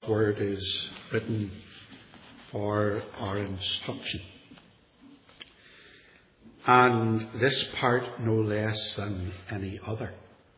word is written for our instruction. And this part no less than any other.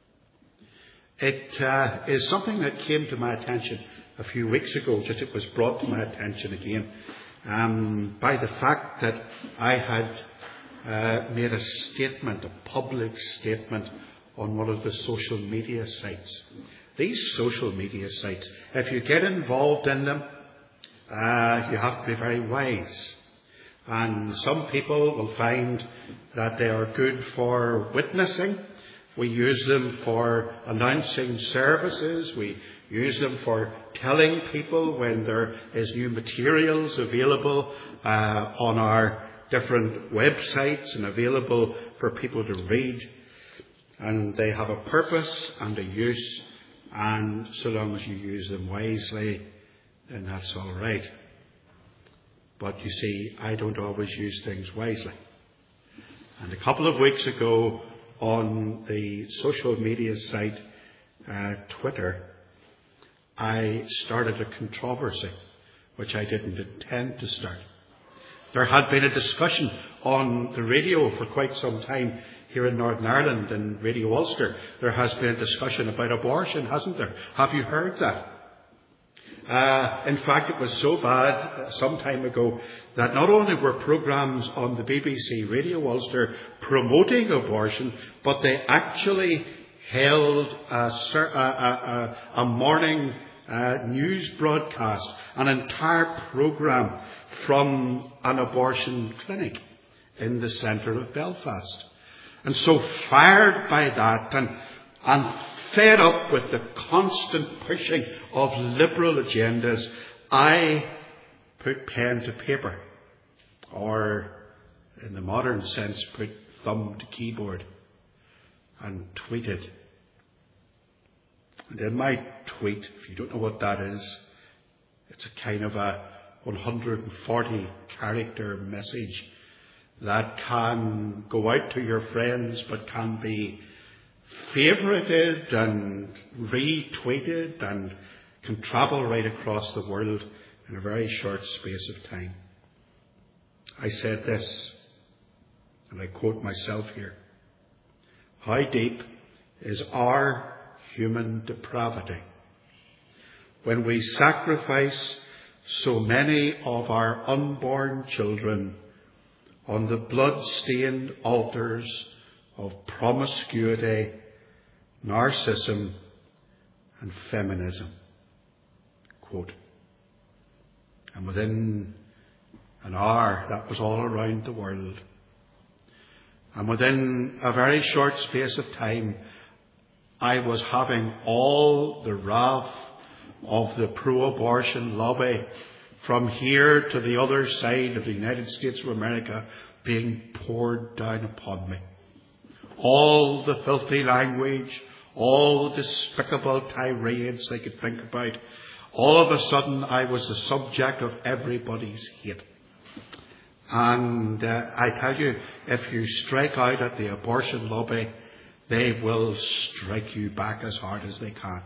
It is something that came to my attention a few weeks ago. Just it was brought to my attention again by the fact that I had made a statement, a public statement, on one of the social media sites. These social media sites, if you get involved in them, you have to be very wise. And some people will find that they are good for witnessing. We use them for announcing services. We use them for telling people when there is new materials available on our different websites and available for people to read. And they have a purpose and a use. And so long as you use them wisely, then that's all right. But you see, I don't always use things wisely. And a couple of weeks ago on the social media site Twitter, I started a controversy which I didn't intend to start. There had been a discussion on the radio for quite some time here in Northern Ireland, in Radio Ulster. There has been a discussion about abortion, hasn't there? Have you heard that? In fact, it was so bad some time ago that not only were programmes on the BBC Radio Ulster promoting abortion, but they actually held a morning news broadcast, an entire programme from an abortion clinic in the centre of Belfast. And so fired by that and fed up with the constant pushing of liberal agendas, I put pen to paper, or in the modern sense, put thumb to keyboard and tweeted. And in my tweet, if you don't know what that is, it's a kind of a 140 character message that can go out to your friends but can be favorited and retweeted and can travel right across the world in a very short space of time. I said this, and I quote myself here: "How deep is our human depravity when we sacrifice so many of our unborn children on the blood-stained altars of promiscuity, narcissism and feminism." Quote. And within an hour, that was all around the world. And within a very short space of time, I was having all the wrath of the pro-abortion lobby from here to the other side of the United States of America being poured down upon me. All the filthy language, all the despicable tirades they could think about. All of a sudden, I was the subject of everybody's hate. And I tell you, if you strike out at the abortion lobby, they will strike you back as hard as they can.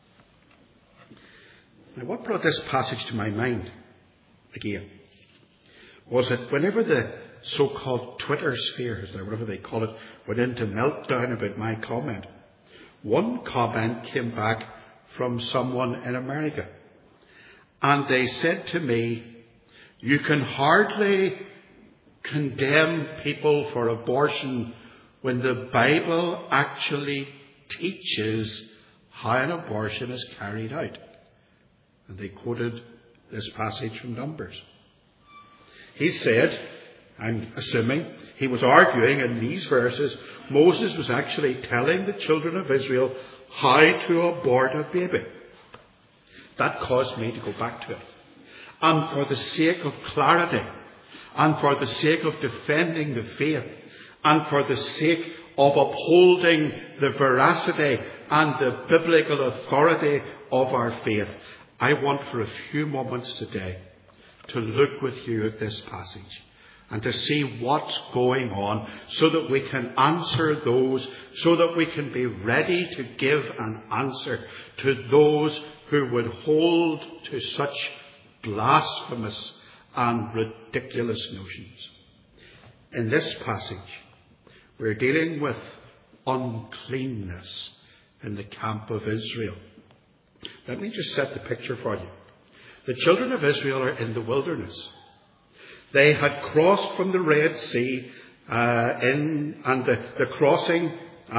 Now, what brought this passage to my mind again was that whenever the so-called Twitter spheres, or whatever they call it, went into meltdown about my comment, one comment came back from someone in America. And they said to me, "You can hardly condemn people for abortion when the Bible actually teaches how an abortion is carried out." And they quoted this passage from Numbers. He said, I'm assuming, he was arguing in these verses, Moses was actually telling the children of Israel how to abort a baby. That caused me to go back to it. And for the sake of clarity, and for the sake of defending the faith, and for the sake of upholding the veracity and the biblical authority of our faith, I want for a few moments today to look with you at this passage and to see what's going on so that we can answer those, so that we can be ready to give an answer to those who would hold to such blasphemous and ridiculous notions. In this passage, we're dealing with uncleanness in the camp of Israel. Let me just set the picture for you. The children of Israel are in the wilderness. They had crossed from the Red Sea the crossing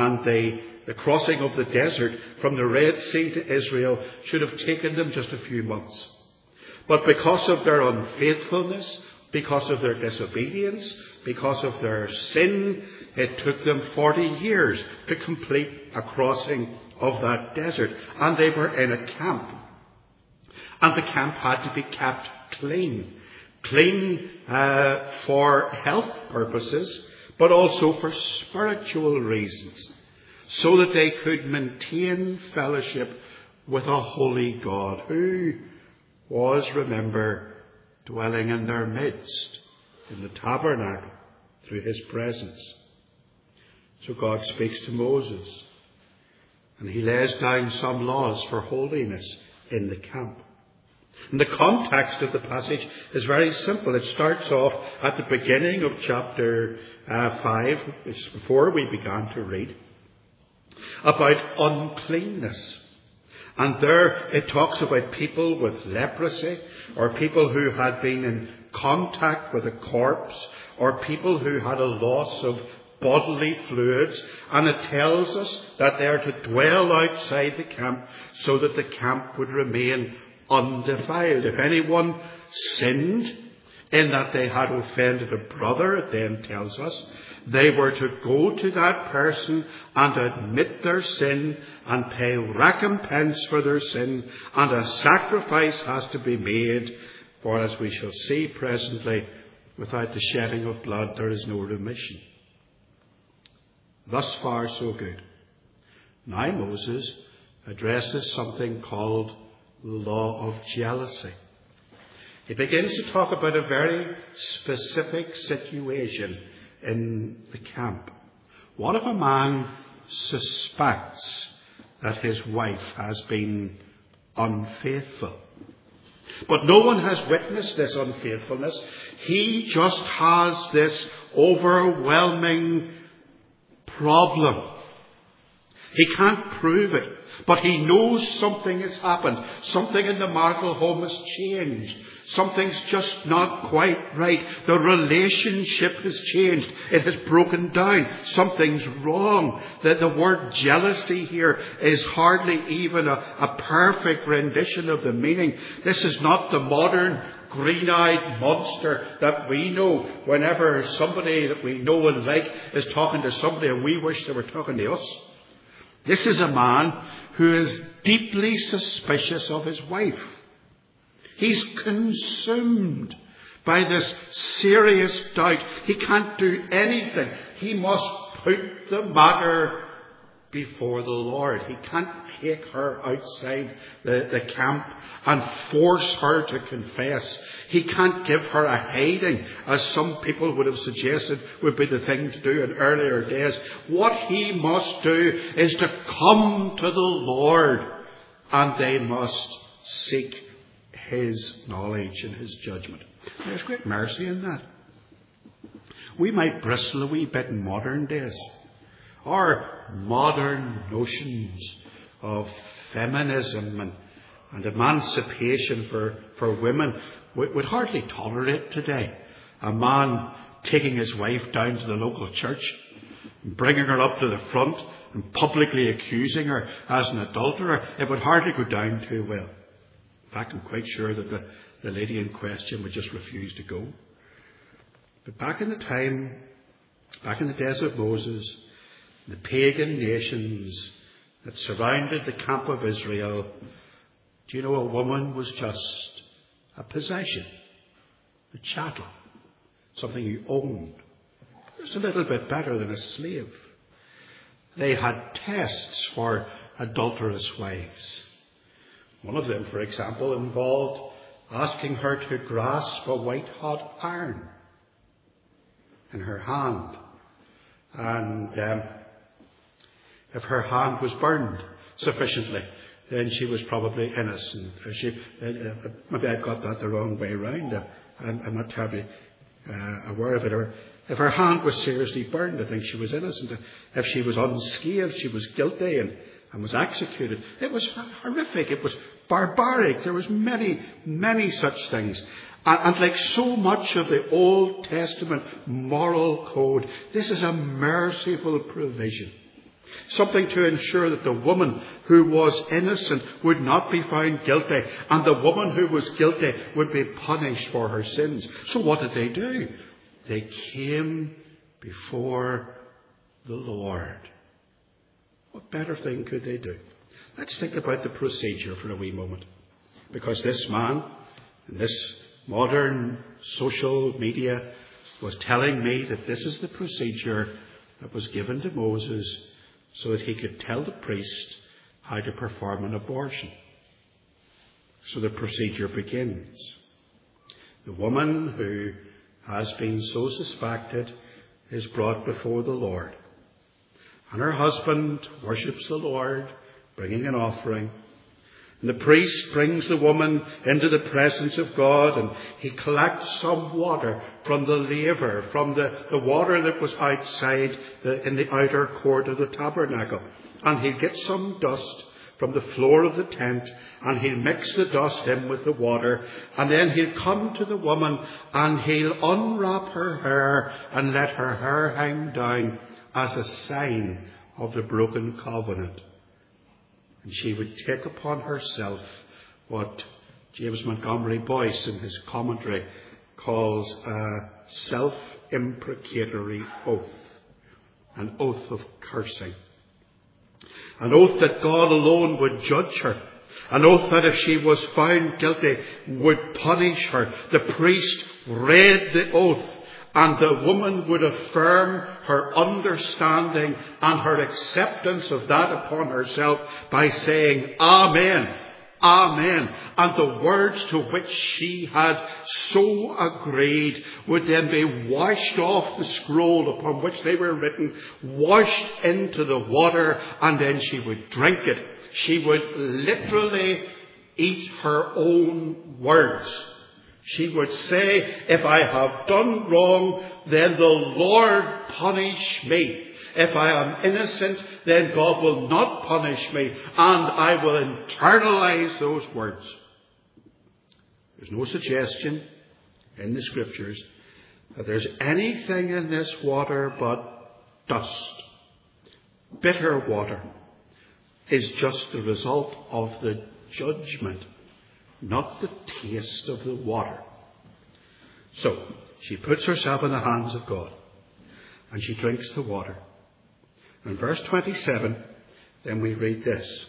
of the desert from the Red Sea to Israel should have taken them just a few months. But because of their unfaithfulness, because of their disobedience, because of their sin, it took them 40 years to complete a crossing of that desert. And they were in a camp. And the camp had to be kept clean. Clean for health purposes, but also for spiritual reasons, so that they could maintain fellowship with a holy God who was, remember, dwelling in their midst in the tabernacle through his presence. So God speaks to Moses, and he lays down some laws for holiness in the camp. And the context of the passage is very simple. It starts off at the beginning of chapter 5, it's before we began to read, about uncleanness. And there it talks about people with leprosy, or people who had been in contact with a corpse, or people who had a loss of bodily fluids. And it tells us that they are to dwell outside the camp so that the camp would remain undefiled. If anyone sinned in that they had offended a brother, it then tells us, they were to go to that person and admit their sin and pay recompense for their sin, and a sacrifice has to be made, for as we shall see presently, without the shedding of blood there is no remission. Thus far so good. Now Moses addresses something called the law of jealousy. He begins to talk about a very specific situation in the camp. What if a man suspects that his wife has been unfaithful? But no one has witnessed this unfaithfulness. He just has this overwhelming problem. He can't prove it, but he knows something has happened. Something in the marital home has changed. Something's just not quite right. The relationship has changed. It has broken down. Something's wrong. The word jealousy here is hardly even a perfect rendition of the meaning. This is not the modern green-eyed monster that we know whenever somebody that we know and like is talking to somebody and we wish they were talking to us. This is a man who is deeply suspicious of his wife. He's consumed by this serious doubt. He can't do anything. He must put the matter before the Lord. He can't take her outside the camp and force her to confess. He can't give her a hiding, as some people would have suggested would be the thing to do in earlier days. What he must do is to come to the Lord, and they must seek his knowledge and his judgment. There's great mercy in that. We might bristle a wee bit in modern days. Our modern notions of feminism and emancipation for women would hardly tolerate today a man taking his wife down to the local church and bringing her up to the front and publicly accusing her as an adulterer. It would hardly go down too well. In fact, I'm quite sure that the lady in question would just refuse to go. But back in the days of Moses, the pagan nations that surrounded the camp of Israel, do you know, a woman was just a possession, a chattel, something you owned. Just a little bit better than a slave. They had tests for adulterous wives. One of them, for example, involved asking her to grasp a white-hot iron in her hand. And if her hand was burned sufficiently, then she was probably innocent. Maybe I've got that the wrong way round. I'm not terribly aware of it. Or if her hand was seriously burned, I think she was innocent. If she was unscathed, she was guilty and was executed. It was horrific. It was barbaric. There was many, many such things. And like so much of the Old Testament moral code, this is a merciful provision. Something to ensure that the woman who was innocent would not be found guilty, and the woman who was guilty would be punished for her sins. So what did they do? They came before the Lord. What better thing could they do? Let's think about the procedure for a wee moment. Because this man, in this modern social media, was telling me that this is the procedure that was given to Moses so that he could tell the priest how to perform an abortion. So the procedure begins. The woman who has been so suspected is brought before the Lord. And her husband worships the Lord, bringing an offering. And the priest brings the woman into the presence of God, and he collects some water from the laver, from the water that was outside in the outer court of the tabernacle. And he'll get some dust from the floor of the tent, and he'll mix the dust in with the water, and then he'll come to the woman and he'll unwrap her hair and let her hair hang down as a sign of the broken covenant. And she would take upon herself what James Montgomery Boyce in his commentary calls a self-imprecatory oath, an oath of cursing. An oath that God alone would judge her. An oath that if she was found guilty would punish her. The priest read the oath, and the woman would affirm her understanding and her acceptance of that upon herself by saying, Amen, Amen. And the words to which she had so agreed would then be washed off the scroll upon which they were written, washed into the water, and then she would drink it. She would literally eat her own words. She would say, if I have done wrong, then the Lord punish me. If I am innocent, then God will not punish me, and I will internalize those words. There's no suggestion in the Scriptures that there's anything in this water but dust. Bitter water is just the result of the judgment, not the taste of the water. So, she puts herself in the hands of God, and she drinks the water. In verse 27, then we read this.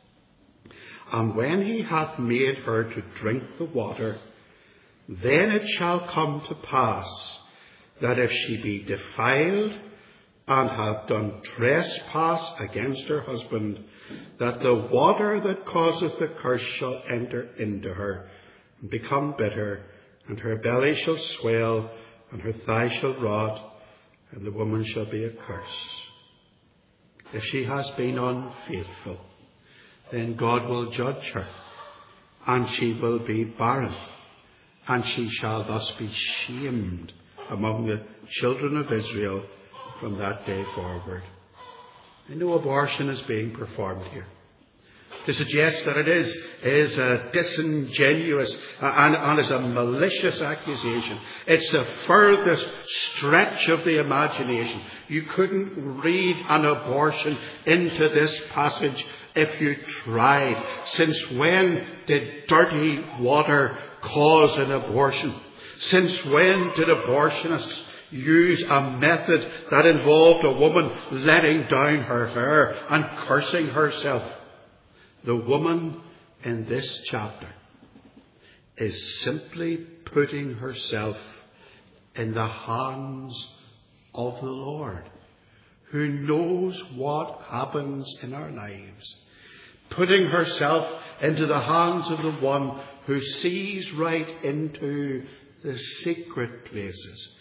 And when he hath made her to drink the water, then it shall come to pass that if she be defiled and have done trespass against her husband, that the water that causeth the curse shall enter into her, and become bitter, and her belly shall swell, and her thigh shall rot, and the woman shall be accursed. If she has been unfaithful, then God will judge her, and she will be barren, and she shall thus be shamed among the children of Israel from that day forward. I know abortion is being performed here. To suggest that it is a disingenuous and is a malicious accusation. It's the furthest stretch of the imagination. You couldn't read an abortion into this passage if you tried. Since when did dirty water cause an abortion? Since when did abortionists use a method that involved a woman letting down her hair and cursing herself? The woman in this chapter is simply putting herself in the hands of the Lord, who knows what happens in our lives. Putting herself into the hands of the one who sees right into the secret places.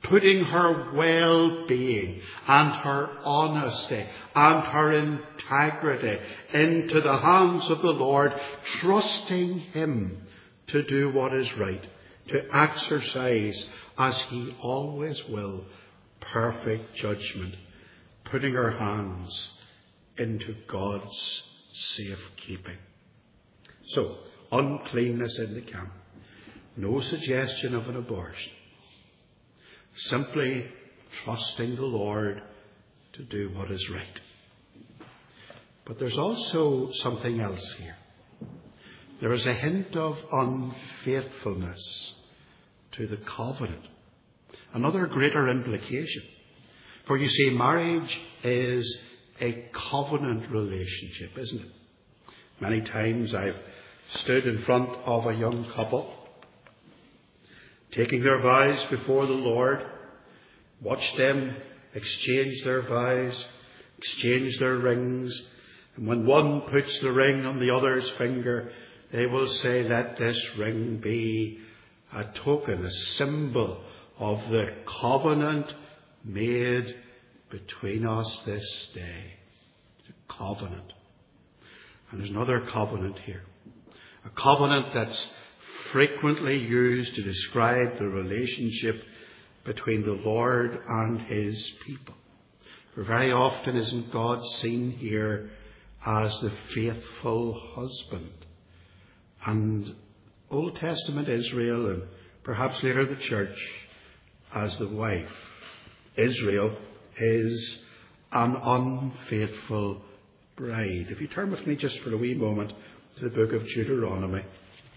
putting her well-being and her honesty and her integrity into the hands of the Lord, trusting him to do what is right, to exercise, as he always will, perfect judgment, putting her hands into God's safekeeping. So, uncleanness in the camp. No suggestion of an abortion. Simply trusting the Lord to do what is right. But there's also something else here. There is a hint of unfaithfulness to the covenant. Another greater implication. For you see, marriage is a covenant relationship, isn't it? Many times I've stood in front of a young couple, taking their vows before the Lord, watched them exchange their vows, exchange their rings, and when one puts the ring on the other's finger, they will say, "Let this ring be a token, a symbol of the covenant made between us this day." The covenant. And there's another covenant here. A covenant that's frequently used to describe the relationship between the Lord and his people. For very often isn't God seen here as the faithful husband? And Old Testament Israel, and perhaps later the church, as the wife. Israel is an unfaithful bride. If you turn with me just for a wee moment to the book of Deuteronomy.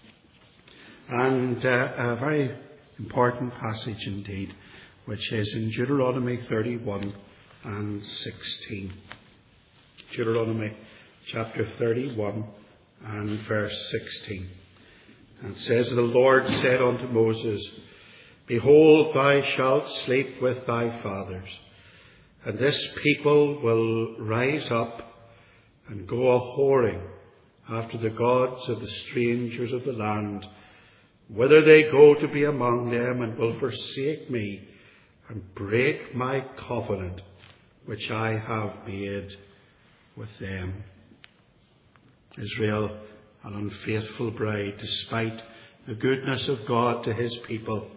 And a very important passage indeed, which is in Deuteronomy 31 and 16. Deuteronomy chapter 31 and verse 16. And it says, "The Lord said unto Moses, Behold, thou shalt sleep with thy fathers, and this people will rise up and go a-whoring after the gods of the strangers of the land, whither they go to be among them, and will forsake me and break my covenant which I have made with them." Israel, an unfaithful bride, despite the goodness of God to his people.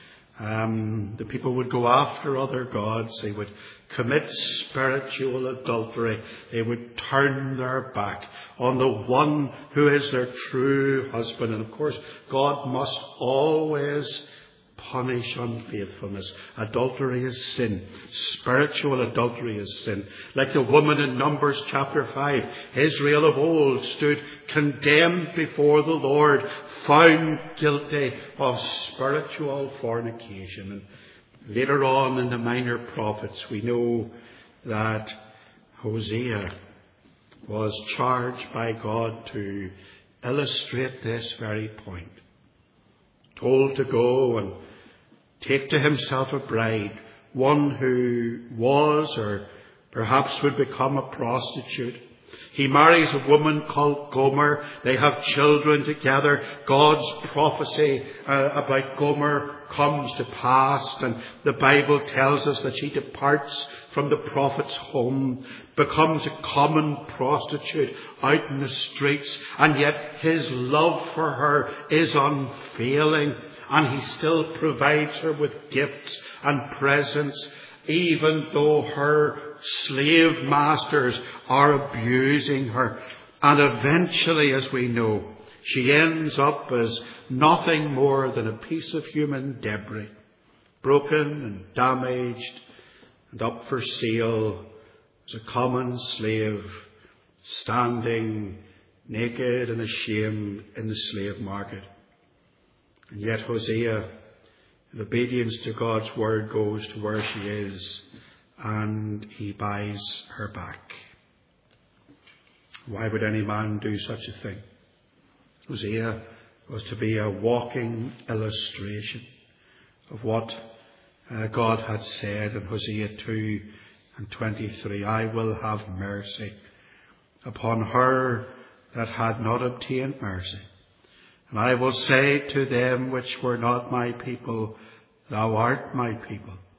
The people would go after other gods. They would commit spiritual adultery. They would turn their back on the one who is their true husband. And of course, God must always punish unfaithfulness. Adultery is sin. Spiritual adultery is sin. Like the woman in Numbers chapter 5, Israel of old stood condemned before the Lord, found guilty of spiritual fornication. And later on in the Minor Prophets, we know that Hosea was charged by God to illustrate this very point. Told to go and take to himself a bride, one who was or perhaps would become a prostitute. He marries a woman called Gomer. They have children together. God's prophecy about Gomer comes to pass, and the Bible tells us that she departs from the prophet's home, becomes a common prostitute out in the streets, and yet his love for her is unfailing, and he still provides her with gifts and presents, even though her slave masters are abusing her. And eventually, as we know, she ends up as nothing more than a piece of human debris, broken and damaged and up for sale as a common slave, standing naked and ashamed in the slave market. And yet Hosea, in obedience to God's word, goes to where she is, and he buys her back. Why would any man do such a thing? Hosea was to be a walking illustration of what God had said in Hosea 2 and 23. "I will have mercy upon her that had not obtained mercy. And I will say to them which were not my people, Thou art my people.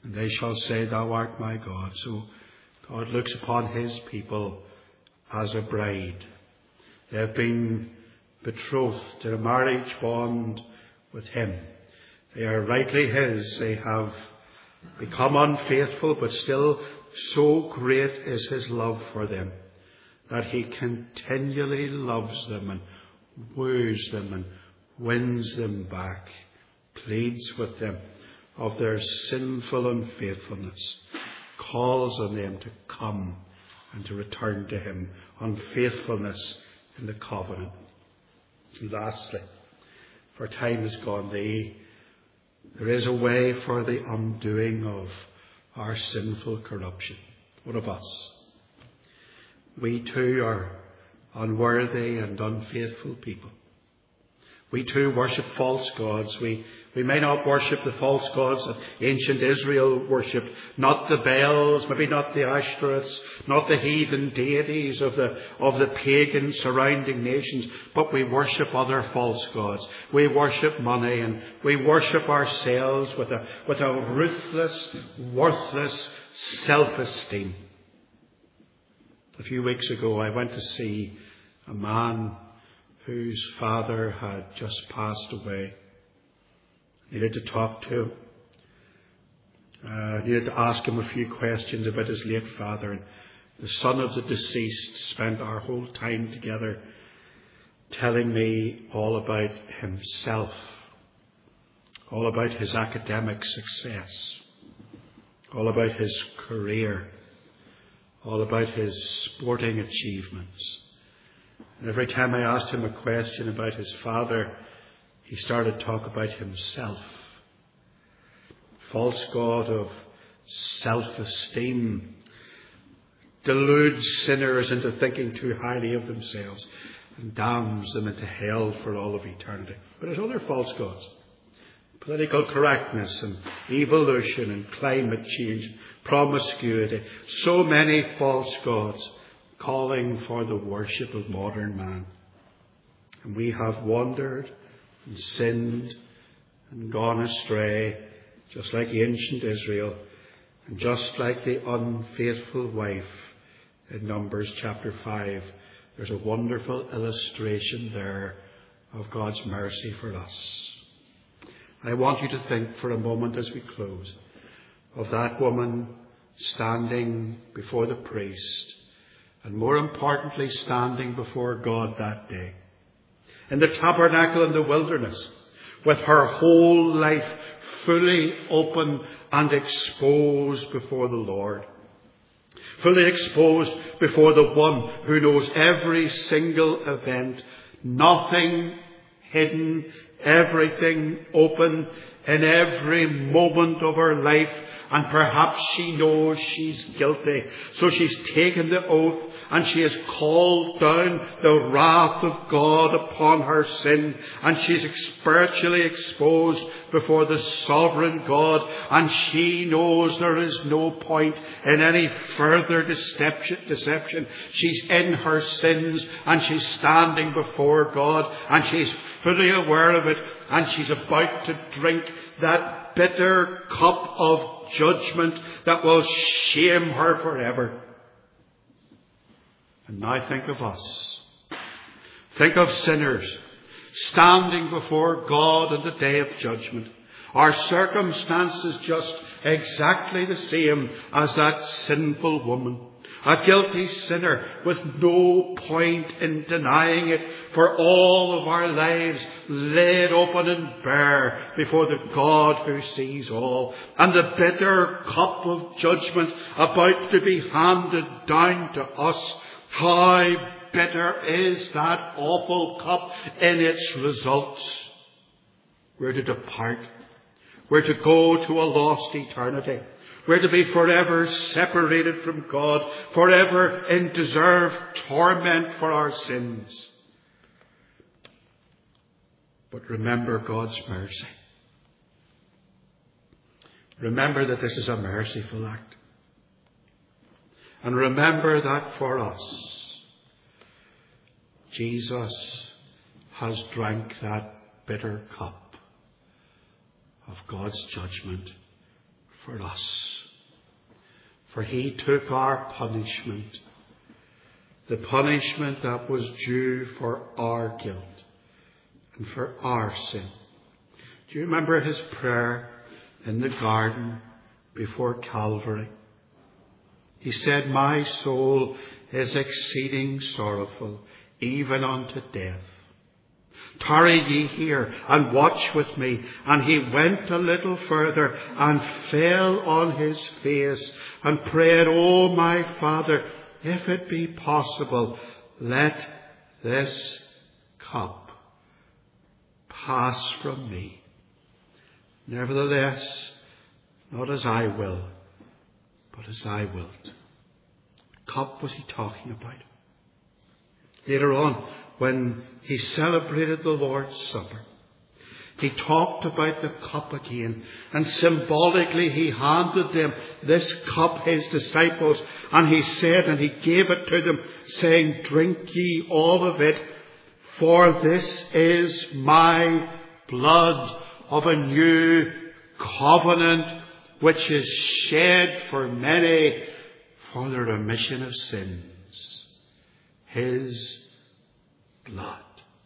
And they shall say, Thou art my God. So God looks upon his people as a bride. They have been betrothed in a marriage bond with him. They are rightly his. They have become unfaithful, but still so great is his love for them that he continually loves them and woos them and wins them back, pleads with them of their sinful unfaithfulness, calls on them to come and to return to him, unfaithfulness in the covenant. And lastly, for time is gone, there is a way for the undoing of our sinful corruption. What of us? We too are unworthy and unfaithful people. We too worship false gods. We may not worship the false gods that ancient Israel worshipped, not the Baals, maybe not the Ashtoreths, not the heathen deities of the pagan surrounding nations, but we worship other false gods. We worship money and we worship ourselves with a ruthless, worthless self-esteem. A few weeks ago I went to see a man whose father had just passed away. Needed to talk to him. Needed to ask him a few questions about his late father. And the son of the deceased spent our whole time together telling me all about himself, all about his academic success, all about his career, all about his sporting achievements. And every time I asked him a question about his father, he started to talk about himself. False god of self-esteem deludes sinners into thinking too highly of themselves and damns them into hell for all of eternity. But there's other false gods. Political correctness and evolution and climate change, promiscuity. So many false gods calling for the worship of modern man. And we have wandered and sinned and gone astray, just like ancient Israel and just like the unfaithful wife in Numbers chapter 5. There's a wonderful illustration there of God's mercy for us. I want you to think for a moment as we close of that woman standing before the priest, and more importantly, standing before God that day, in the tabernacle in the wilderness, with her whole life fully open and exposed before the Lord. Fully exposed before the one who knows every single event, nothing hidden, everything open in every moment of her life. And perhaps she knows she's guilty. So she's taken the oath and she has called down the wrath of God upon her sin. And she's spiritually exposed before the sovereign God. And she knows there is no point in any further deception. She's in her sins and she's standing before God. And she's fully aware of it. And she's about to drink that bitter cup of judgment that will shame her forever. And now think of us. Think of sinners standing before God on the day of judgment. Our circumstances just exactly the same as that sinful woman. A guilty sinner with no point in denying it, for all of our lives laid open and bare before the God who sees all. And the bitter cup of judgment about to be handed down to us. How bitter is that awful cup in its results? We're to depart. We're to go to a lost eternity. We're to be forever separated from God, forever in deserved torment for our sins. But remember God's mercy. Remember that this is a merciful act. And remember that for us, Jesus has drank that bitter cup of God's judgment for us. For he took our punishment, the punishment that was due for our guilt and for our sin. Do you remember his prayer in the garden before Calvary? He said, "My soul is exceeding sorrowful, even unto death. Tarry ye here and watch with me." And he went a little further and fell on his face and prayed, "O my Father, if it be possible, let this cup pass from me. Nevertheless, not as I will, but as thy wilt." Cup was he talking about? Later on, when he celebrated the Lord's Supper, he talked about the cup again, and symbolically he handed them this cup, his disciples, and he said, and he gave it to them, saying, "Drink ye all of it, for this is my blood of a new covenant, which is shed for many for the remission of sins." His blood.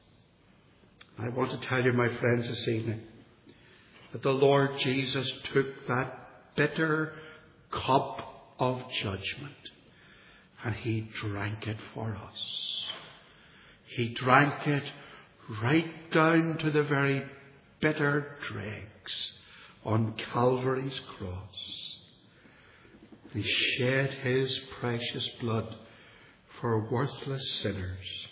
I want to tell you, my friends, this evening, that the Lord Jesus took that bitter cup of judgment and he drank it for us. He drank it right down to the very bitter dregs on Calvary's cross. He shed his precious blood for worthless sinners.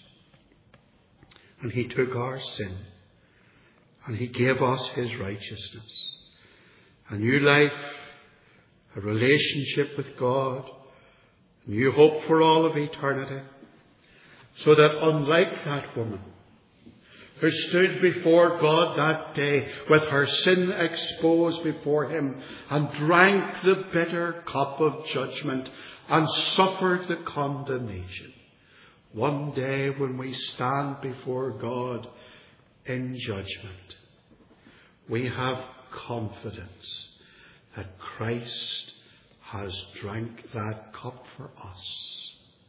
And he took our sin and he gave us his righteousness. A new life, a relationship with God, a new hope for all of eternity. So that unlike that woman who stood before God that day with her sin exposed before him and drank the bitter cup of judgment and suffered the condemnation, one day when we stand before God in judgment, we have confidence that Christ has drank that cup for us.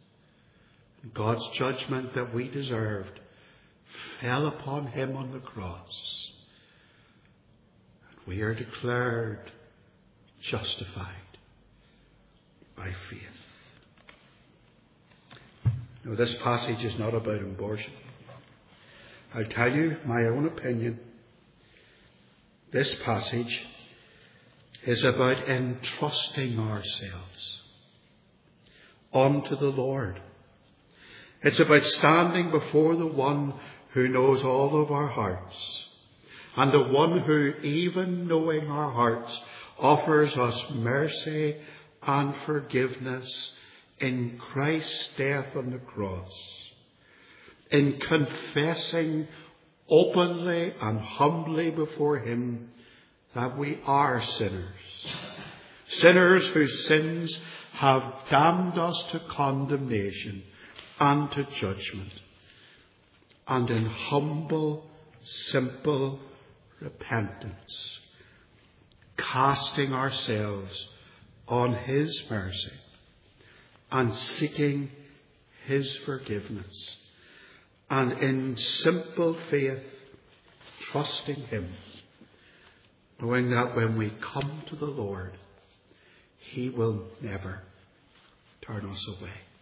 God's judgment that we deserved fell upon him on the cross. And we are declared justified by faith. No, this passage is not about abortion. I'll tell you my own opinion. This passage is about entrusting ourselves unto the Lord. It's about standing before the one who knows all of our hearts, and the one who, even knowing our hearts, offers us mercy and forgiveness in Christ's death on the cross, in confessing openly and humbly before him that we are sinners, sinners whose sins have damned us to condemnation and to judgment, and in humble, simple repentance, casting ourselves on his mercy and seeking his forgiveness, and in simple faith trusting him, knowing that when we come to the Lord, he will never turn us away.